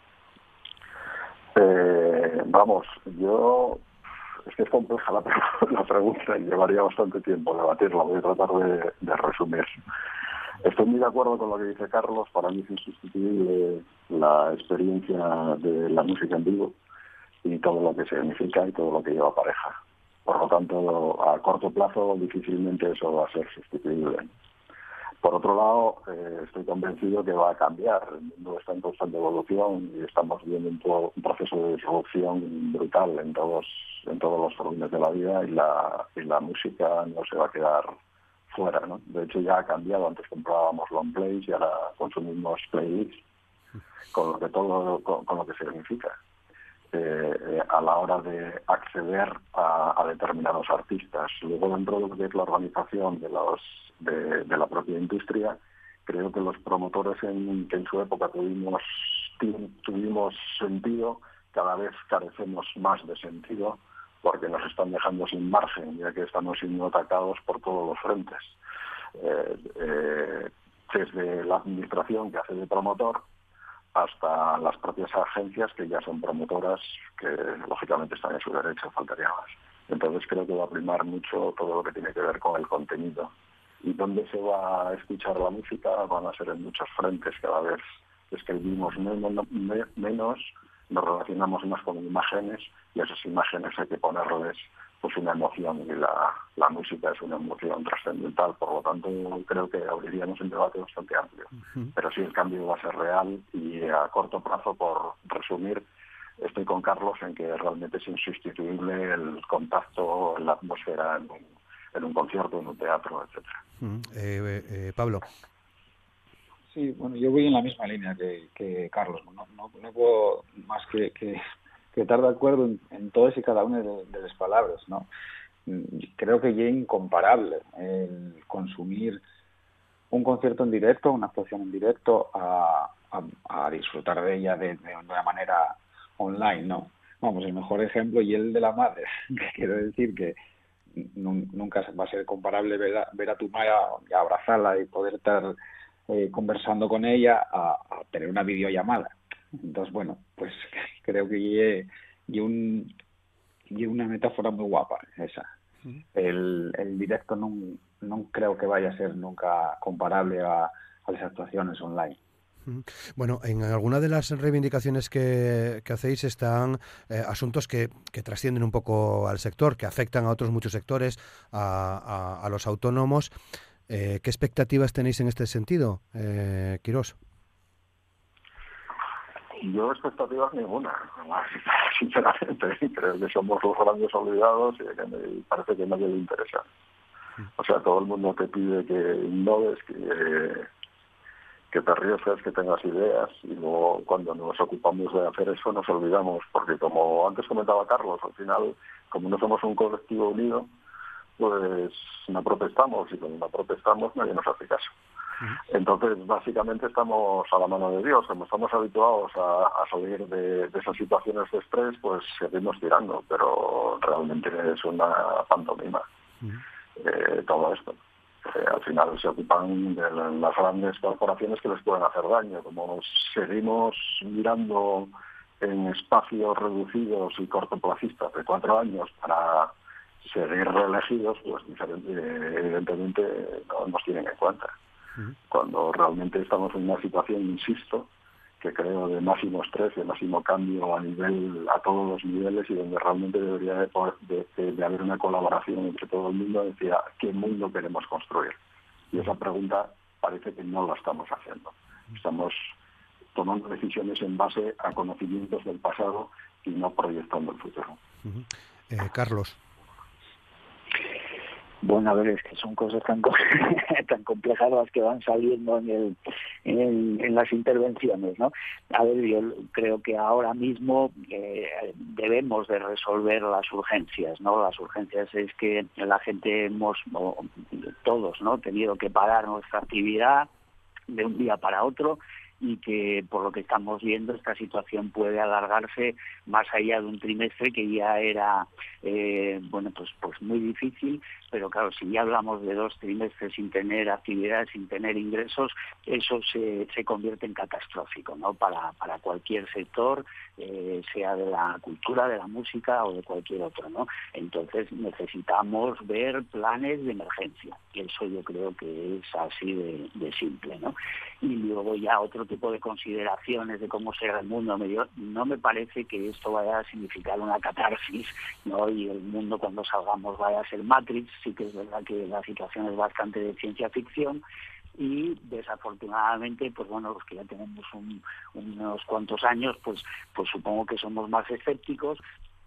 Vamos, es que es compleja la pregunta y llevaría bastante tiempo debatirla. Voy a tratar de resumir. Estoy muy de acuerdo con lo que dice Carlos. Para mí es insustituible la experiencia de la música en vivo y todo lo que significa y todo lo que lleva pareja. Por lo tanto, a corto plazo difícilmente eso va a ser sustituible. Por otro lado, estoy convencido que va a cambiar. El mundo está en constante evolución y estamos viendo un proceso de disrupción brutal en todos los órdenes de la vida, y la música no se va a quedar fuera, ¿no? De hecho, ya ha cambiado. Antes comprábamos long plays y ahora consumimos playlists, con lo que significa a la hora de acceder a determinados artistas. Luego, dentro de lo que es la organización de la propia industria, creo que los promotores que en su época tuvimos sentido, cada vez carecemos más de sentido, porque nos están dejando sin margen, ya que estamos siendo atacados por todos los frentes. Desde la administración, que hace de promotor, hasta las propias agencias que ya son promotoras, que lógicamente están en su derecho, faltaría más. Entonces creo que va a primar mucho todo lo que tiene que ver con el contenido. ¿Y dónde se va a escuchar la música? Van a ser en muchos frentes. Cada vez escribimos menos, nos relacionamos más con imágenes, y a esas imágenes hay que ponerles pues una emoción, y la música es una emoción trascendental. Por lo tanto, creo que abriríamos un debate bastante amplio. Pero sí, el cambio va a ser real, y a corto plazo, por resumir, estoy con Carlos en que realmente es insustituible el contacto, la atmósfera en un concierto, en un teatro, etcétera. Pablo. Sí, bueno, yo voy en la misma línea que Carlos. No puedo más que estar de acuerdo en todas y cada una de las palabras, ¿no? creo que ya es incomparable el consumir un concierto en directo, una actuación en directo, a disfrutar de ella de una manera online, ¿no? Vamos, el mejor ejemplo y el de la madre, que quiero decir que nunca va a ser comparable ver a tu madre y abrazarla y poder estar conversando con ella a tener una videollamada. Entonces, bueno, pues creo que y una metáfora muy guapa esa. El directo no creo que vaya a ser nunca comparable a las actuaciones online. Bueno, en alguna de las reivindicaciones que hacéis están asuntos que trascienden un poco al sector, que afectan a otros muchos sectores, a los autónomos. ¿Qué expectativas tenéis en este sentido, Quirós? Yo expectativas ninguna, sinceramente. Creo que somos los grandes olvidados y que me parece que a nadie le interesa. O sea, todo el mundo te pide que innoves, que te arriesgues, que tengas ideas, y luego cuando nos ocupamos de hacer eso nos olvidamos, porque como antes comentaba Carlos, al final, como no somos un colectivo unido, pues no protestamos, y cuando no protestamos nadie nos hace caso. Entonces, básicamente estamos a la mano de Dios. Como estamos habituados a salir de esas situaciones de estrés, pues seguimos tirando, pero realmente es una pantomima todo esto. Al final se ocupan de las grandes corporaciones que les pueden hacer daño. Como seguimos mirando en espacios reducidos y cortoplacistas de 4 años para seguir reelegidos, pues evidentemente no nos tienen en cuenta. Cuando realmente estamos en una situación, insisto, que creo de máximo estrés, de máximo cambio a todos los niveles, y donde realmente debería de haber una colaboración entre todo el mundo, decir qué mundo queremos construir. Y esa pregunta parece que no la estamos haciendo. Estamos tomando decisiones en base a conocimientos del pasado y no proyectando el futuro. Carlos. Bueno, a ver, es que son cosas tan complejas las que van saliendo en las intervenciones, ¿no? A ver, yo creo que ahora mismo debemos de resolver las urgencias, ¿no? Las urgencias es que la gente todos, ¿no? Tenido que parar nuestra actividad de un día para otro, y que por lo que estamos viendo esta situación puede alargarse más allá de un trimestre, que ya era pues muy difícil. Pero claro, si ya hablamos de 2 trimestres sin tener actividad, sin tener ingresos, eso se convierte en catastrófico, ¿no? Para cualquier sector, sea de la cultura, de la música o de cualquier otro, ¿no? Entonces necesitamos ver planes de emergencia, y eso yo creo que es así de simple, ¿no? Y luego ya otro tipo de consideraciones de cómo será el mundo. No me parece que esto vaya a significar una catarsis, ¿no? Y el mundo cuando salgamos vaya a ser Matrix. Sí que es verdad que la situación es bastante de ciencia ficción, y desafortunadamente, pues bueno, los que ya tenemos unos cuantos años, pues supongo que somos más escépticos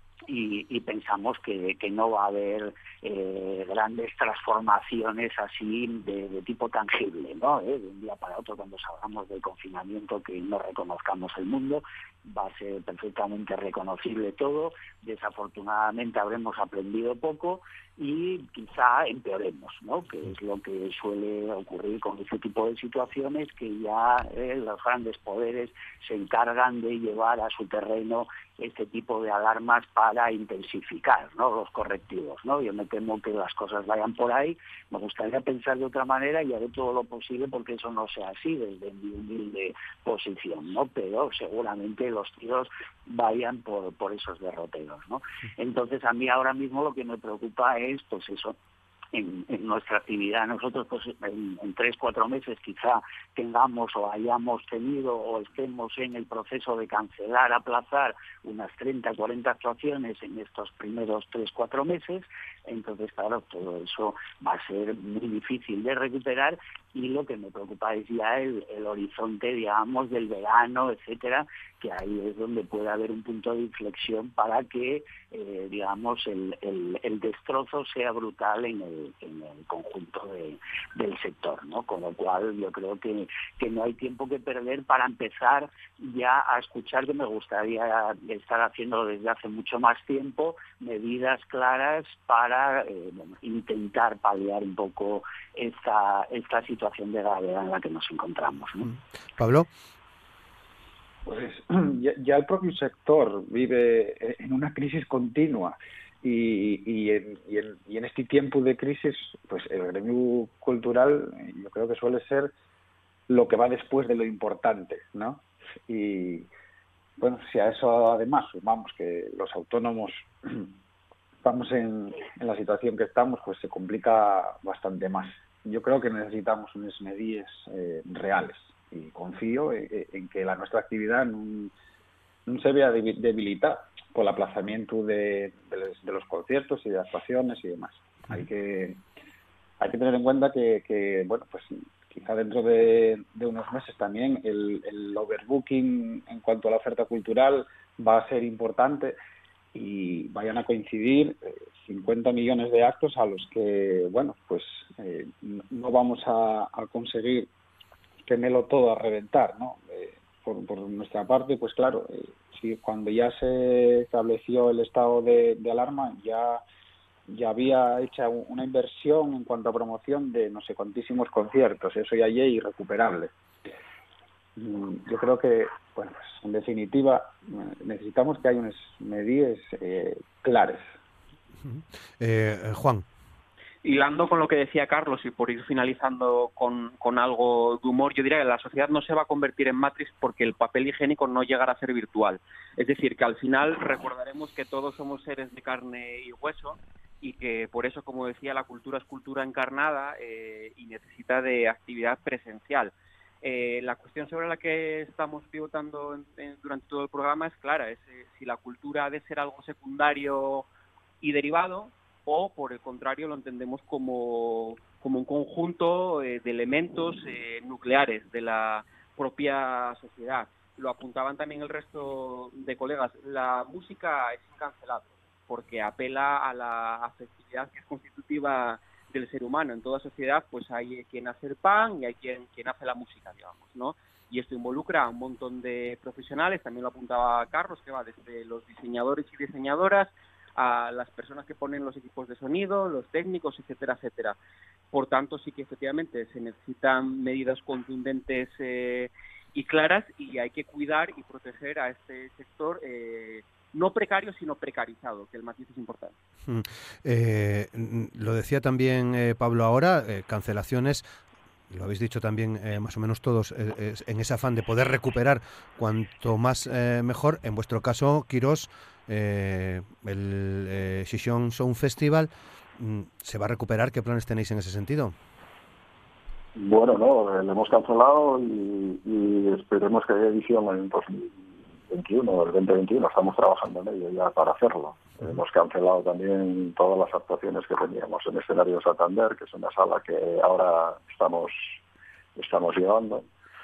y pensamos que no va a haber grandes transformaciones así de tipo tangible, ¿no? De un día para otro, cuando salgamos del confinamiento, que no reconozcamos el mundo, va a ser perfectamente reconocible todo. Desafortunadamente habremos aprendido poco y quizá empeoremos, ¿no? Que es lo que suele ocurrir con este tipo de situaciones, que ya los grandes poderes se encargan de llevar a su terreno este tipo de alarmas para intensificar, ¿no? Los correctivos, ¿no? Yo me temo que las cosas vayan por ahí. Me gustaría pensar de otra manera y haré todo lo posible porque eso no sea así desde mi humilde posición, ¿no? Pero seguramente los tiros vayan por esos derroteros, ¿no? Entonces a mí ahora mismo lo que me preocupa es, pues eso, en nuestra actividad. Nosotros pues en 3-4 meses quizá tengamos o hayamos tenido o estemos en el proceso de cancelar, aplazar unas 30-40 actuaciones en estos primeros 3-4 meses. Entonces, claro, todo eso va a ser muy difícil de recuperar, y lo que me preocupa es ya el horizonte, digamos, del verano, etcétera, que ahí es donde puede haber un punto de inflexión para que, digamos, el destrozo sea brutal en en el conjunto del sector, ¿no? Con lo cual yo creo que no hay tiempo que perder para empezar ya a escuchar, que me gustaría estar haciendo desde hace mucho más tiempo, medidas claras para intentar paliar un poco esta situación de gravedad en la que nos encontramos, ¿no? Pablo. Pues ya el propio sector vive en una crisis continua y en este tiempo de crisis, pues el gremio cultural yo creo que suele ser lo que va después de lo importante, ¿no? Y bueno, si a eso además sumamos que los autónomos estamos en la situación que estamos, pues se complica bastante más. Yo creo que necesitamos unas medidas reales y confío en que la nuestra actividad no se vea debilitada por el aplazamiento de los conciertos y de actuaciones y demás. Hay que tener en cuenta que bueno, pues quizá dentro de unos meses también el overbooking en cuanto a la oferta cultural va a ser importante y vayan a coincidir 50 millones de actos a los que, bueno, pues no vamos a conseguir tenerlo todo a reventar, ¿no? Por nuestra parte, pues claro, sí, cuando ya se estableció el estado de alarma, ya había hecho una inversión en cuanto a promoción de no sé cuantísimos conciertos, eso ya es irrecuperable. Yo creo que, bueno, pues en definitiva, necesitamos que haya unas medidas claras. Juan. Hilando con lo que decía Carlos y por ir finalizando con algo de humor, yo diría que la sociedad no se va a convertir en Matrix porque el papel higiénico no llegará a ser virtual. Es decir, que al final recordaremos que todos somos seres de carne y hueso y que por eso, como decía, la cultura es cultura encarnada y necesita de actividad presencial. La cuestión sobre la que estamos pivotando durante todo el programa es clara, es si la cultura ha de ser algo secundario y derivado, o por el contrario lo entendemos como un conjunto de elementos nucleares de la propia sociedad. Lo apuntaban también el resto de colegas. La música es incancelable porque apela a la afectividad que es constitutiva del ser humano. En toda sociedad pues hay quien hace el pan y hay quien hace la música, digamos, ¿no? Y esto involucra a un montón de profesionales, también lo apuntaba Carlos, que va desde los diseñadores y diseñadoras a las personas que ponen los equipos de sonido, los técnicos, etcétera, etcétera. Por tanto, sí que efectivamente se necesitan medidas contundentes y claras y hay que cuidar y proteger a este sector no precario, sino precarizado, que el matiz es importante. Lo decía también Pablo ahora, cancelaciones. Lo habéis dicho también más o menos todos, en ese afán de poder recuperar cuanto más mejor. En vuestro caso, Quirós, el Xixón Sound Festival, ¿se va a recuperar? ¿Qué planes tenéis en ese sentido? Bueno, no, lo hemos cancelado y esperemos que haya edición en 2021, el 2021. Estamos trabajando en ello ya para hacerlo. Hemos cancelado también todas las actuaciones que teníamos en Escenario Santander, que es una sala que ahora estamos llevando.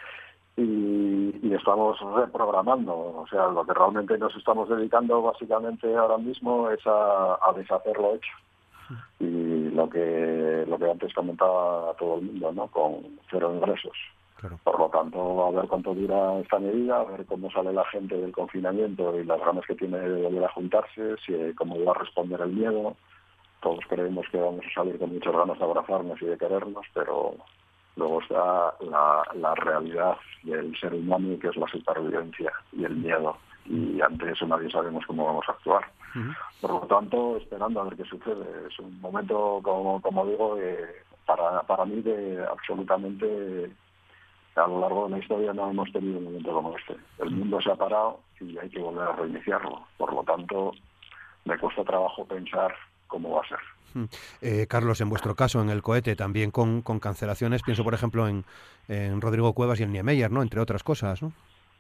Y estamos reprogramando, o sea, lo que realmente nos estamos dedicando básicamente ahora mismo es a deshacer lo hecho. Y lo que antes comentaba todo el mundo, ¿no? Con cero ingresos. Claro. Por lo tanto, a ver cuánto dura esta medida, a ver cómo sale la gente del confinamiento y las ganas que tiene de volver a juntarse, cómo va a responder el miedo. Todos creemos que vamos a salir con muchas ganas de abrazarnos y de querernos, pero luego está la realidad del ser humano, que es la supervivencia y el miedo. Y ante eso nadie sabemos cómo vamos a actuar. Por lo tanto, esperando a ver qué sucede. Es un momento, como digo, para mí de absolutamente... A lo largo de la historia no hemos tenido un momento como este. El mundo se ha parado y hay que volver a reiniciarlo. Por lo tanto, me cuesta trabajo pensar cómo va a ser. Carlos, en vuestro caso, en el Cohete, también con cancelaciones, pienso por ejemplo en Rodrigo Cuevas y en Niemeyer, ¿no? Entre otras cosas, ¿no?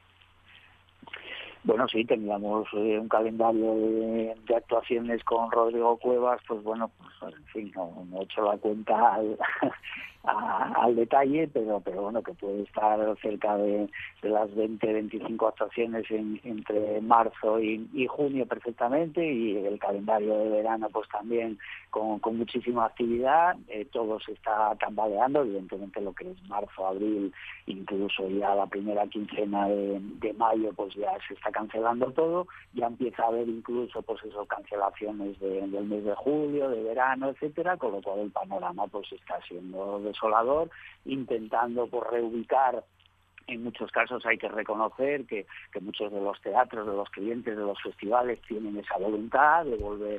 Bueno, sí, teníamos un calendario de actuaciones con Rodrigo Cuevas, pues bueno, pues en fin, no he hecho la cuenta al detalle, pero bueno, que puede estar cerca de las 20-25 actuaciones entre marzo y junio perfectamente, y el calendario de verano pues también con muchísima actividad. Todo se está tambaleando, evidentemente lo que es marzo, abril, incluso ya la primera quincena de mayo pues ya se está cancelando todo, ya empieza a haber incluso pues eso, cancelaciones del mes de julio, de verano, etcétera, con lo cual el panorama pues está siendo desolador, intentando pues reubicar. En muchos casos hay que reconocer que muchos de los teatros, de los clientes, de los festivales tienen esa voluntad de volver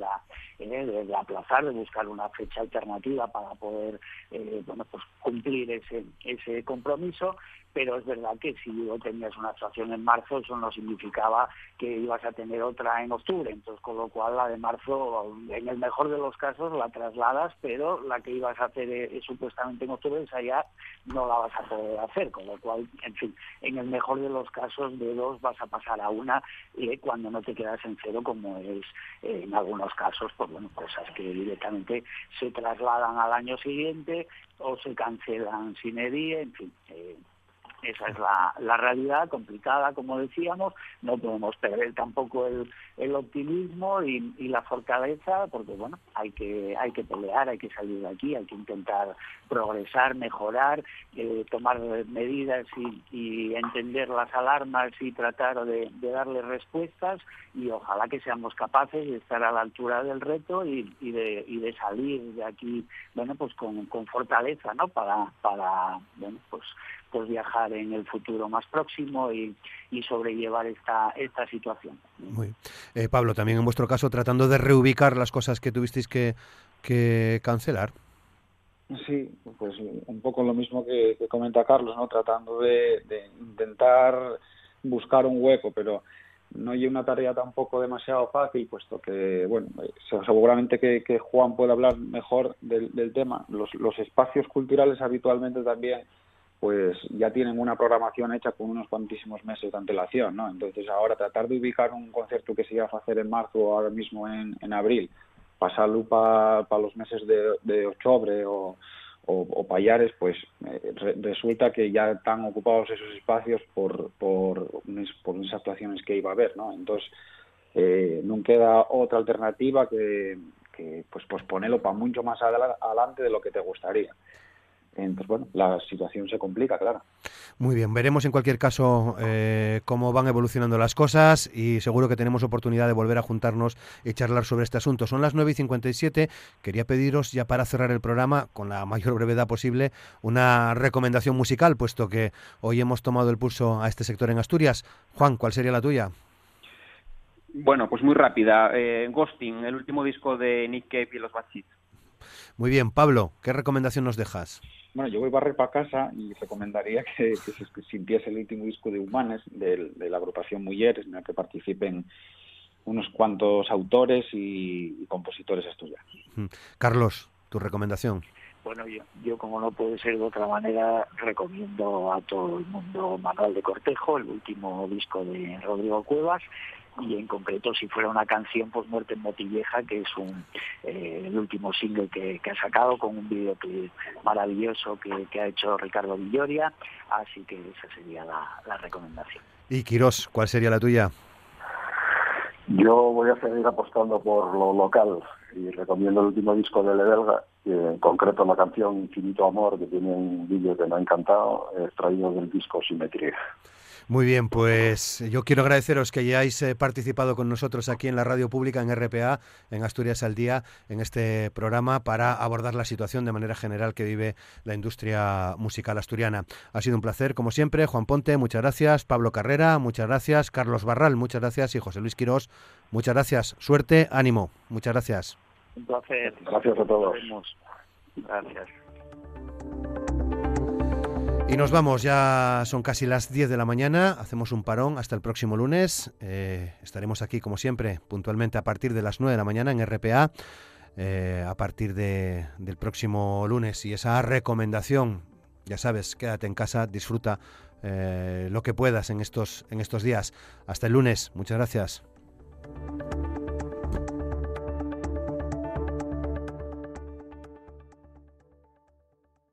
de aplazar, de buscar una fecha alternativa para poder pues cumplir ese compromiso. Pero es verdad que si tenías una actuación en marzo, eso no significaba que ibas a tener otra en octubre. Entonces, con lo cual, la de marzo, en el mejor de los casos, la trasladas, pero la que ibas a hacer supuestamente en octubre, esa ya no la vas a poder hacer. Con lo cual, en fin, en el mejor de los casos, de 2 vas a pasar a 1 cuando no te quedas en 0, como es en algunos casos, pues bueno, cosas que directamente se trasladan al año siguiente o se cancelan sine die, en fin. Esa es la realidad, complicada, como decíamos. No podemos perder tampoco el optimismo y la fortaleza, porque bueno, hay que pelear, hay que salir de aquí, hay que intentar progresar, mejorar, tomar medidas y entender las alarmas y tratar de darle respuestas, y ojalá que seamos capaces de estar a la altura del reto y de salir de aquí, bueno, pues con fortaleza, ¿no? Para bueno, pues viajar en el futuro más próximo y sobrellevar esta situación. Muy bien. Pablo, también en vuestro caso tratando de reubicar las cosas que tuvisteis que cancelar. Sí, pues un poco lo mismo que comenta Carlos, ¿no? Tratando de intentar buscar un hueco, pero no hay una tarea tampoco demasiado fácil, puesto que, bueno, seguramente que Juan puede hablar mejor del tema. Los espacios culturales habitualmente también pues ya tienen una programación hecha con unos cuantísimos meses de antelación, ¿no? Entonces ahora tratar de ubicar un concierto que se iba a hacer en marzo o ahora mismo en abril, pasarlo para los meses de octubre o payares, pues resulta que ya están ocupados esos espacios por unas actuaciones que iba a haber, ¿no? Entonces no queda otra alternativa que pues posponerlo para mucho más adelante de lo que te gustaría. Entonces, bueno, la situación se complica, claro. Muy bien, veremos en cualquier caso cómo van evolucionando las cosas, y seguro que tenemos oportunidad de volver a juntarnos y charlar sobre este asunto. Son las 9:57. Quería pediros, ya para cerrar el programa, con la mayor brevedad posible, una recomendación musical, puesto que hoy hemos tomado el pulso a este sector en Asturias. Juan, ¿cuál sería la tuya? Bueno, pues muy rápida. Ghosting, el último disco de Nick Cave y los Bad Seeds. Muy bien, Pablo, ¿qué recomendación nos dejas? Bueno, yo voy a barrer para casa y recomendaría que se sintiese el último disco de Humanes, de la agrupación Mujeres, en el que participen unos cuantos autores y compositores asturianos. Carlos, tu recomendación. Bueno, yo como no puede ser de otra manera, recomiendo a todo el mundo Manual de Cortejo, el último disco de Rodrigo Cuevas, y en concreto, si fuera una canción, pues Muerte en Motilleja, que es el último single que ha sacado, con un videoclip maravilloso que ha hecho Ricardo Villoria, así que esa sería la recomendación. Y Quirós, ¿cuál sería la tuya? Yo voy a seguir apostando por lo local y recomiendo el último disco de Lebelga, y en concreto la canción Infinito Amor, que tiene un vídeo que me ha encantado, extraído del disco Simetría. Muy bien, pues yo quiero agradeceros que hayáis participado con nosotros aquí en la radio pública, en RPA, en Asturias al Día, en este programa para abordar la situación de manera general que vive la industria musical asturiana. Ha sido un placer, como siempre. Juan Ponte, muchas gracias. Pablo Carrera, muchas gracias. Carlos Barral, muchas gracias. Y José Luis Quirós, muchas gracias. Suerte, ánimo. Muchas gracias. Un placer. Gracias a todos. Gracias. Y nos vamos, ya son casi las 10 de la mañana, hacemos un parón hasta el próximo lunes. Estaremos aquí, como siempre, puntualmente a partir de las 9 de la mañana en RPA, a partir del próximo lunes. Y esa recomendación, ya sabes, quédate en casa, disfruta lo que puedas en estos días. Hasta el lunes, muchas gracias.